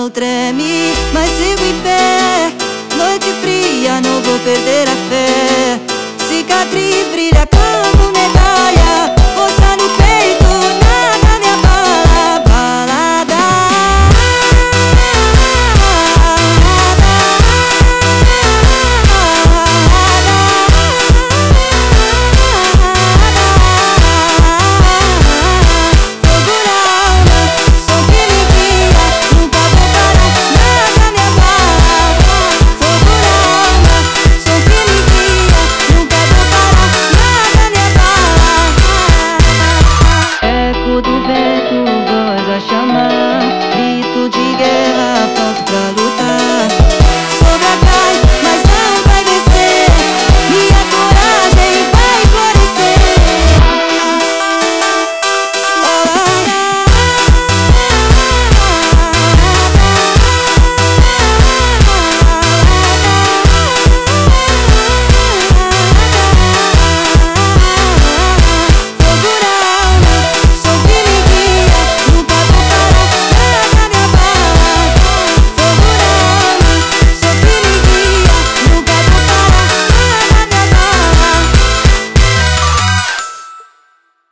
coração treme, mas sigo em pé. Noite fria, não vou perder a fé. Cicatriz brilha